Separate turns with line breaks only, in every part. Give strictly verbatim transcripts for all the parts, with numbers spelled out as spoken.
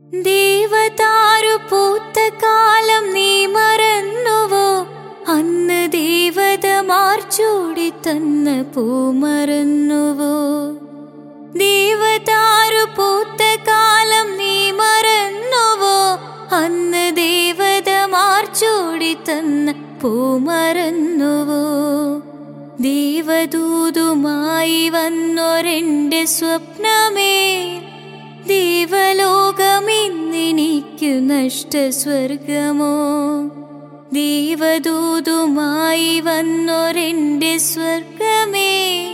ദേവദാരു പൂത്ത കാലം നീ മറന്നുവോ? അന്ന് ദേവതമാർ ചൂടി തന്ന പൂ മറന്നുവോ? ദേവദാരു പൂത്ത കാലം നീ മറന്നുവോ? അന്ന് ദേവതമാർ ചൂടി തന്ന പൂ മറന്നുവോ? ദേവദൂതുമായി വന്നൊരെന്റെ സ്വപ്നമേ, ദേവലോകമിന്നെനിക്കു നഷ്ടസ്വർഗമോ? ദേവദൂതുമായി വന്നൊരെന്റെ സ്വർഗമേ,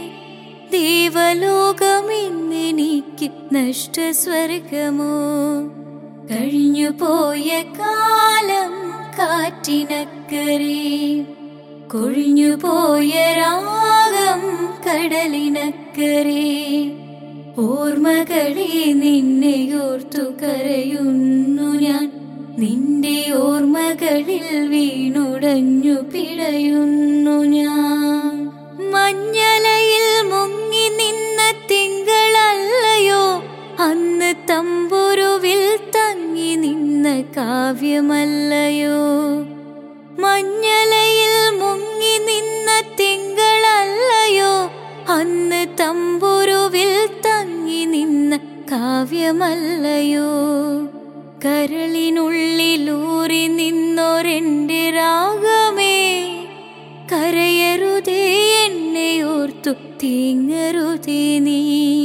ദേവലോകമിന്നെനിക്ക് നഷ്ടസ്വർഗമോ? കഴിഞ്ഞുപോയ കാലം കാറ്റിനക്കരെ, കൊഴിഞ്ഞുപോയ രാഗം കടലിനക്കരെ, ഓർമ്മകളെ നിന്നെയോർത്തു കരയുന്നു ഞാൻ, നിന്റെ ഓർമ്മകളിൽ വീണുടഞ്ഞു പിടയുന്നു ഞാൻ. മഞ്ഞലയിൽ മുങ്ങി നിന്ന തിങ്കളല്ലയോ അന്ന്, തമ്പുരുവിൽ തങ്ങി നിന്ന കാവ്യമല്ലയോ? മഞ്ഞലയിൽ മുങ്ങി നിന്ന തിങ്കളല്ലയോ അന്ന്, തമ്പുരുവിൽ തങ്ങി നിന്ന കാവ്യമല്ലയോ? കരളിനുള്ളിലൂറി നിന്നൊരെന്റെ രാഗമേ, കരയരുതേ എന്നെ ഓർത്തു തേങ്ങരുതേ നീ.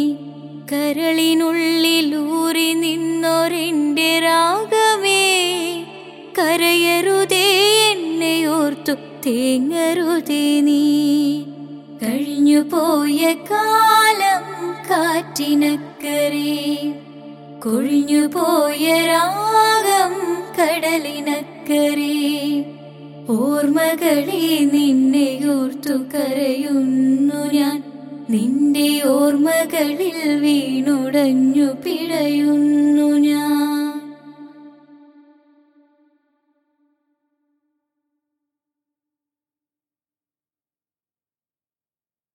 കരളിനുള്ളിലൂറി നിന്നൊരെന്റെ രാഗമേ, കരയരുതേ എന്നെ ഓർത്തു തേങ്ങരുതേ നീ. കഴിഞ്ഞുപോയ കാലം കാറ്റിനക്കരെ, കൊഴിഞ്ഞുപോയ രാഗം കടലിനക്കരെ, ഓർമ്മകളെ നിന്നെയോർത്തു കരയുന്നു ഞാൻ, നിന്റെ ഓർമ്മകളിൽ വീണുടഞ്ഞു പിടയുന്നു ഞാൻ.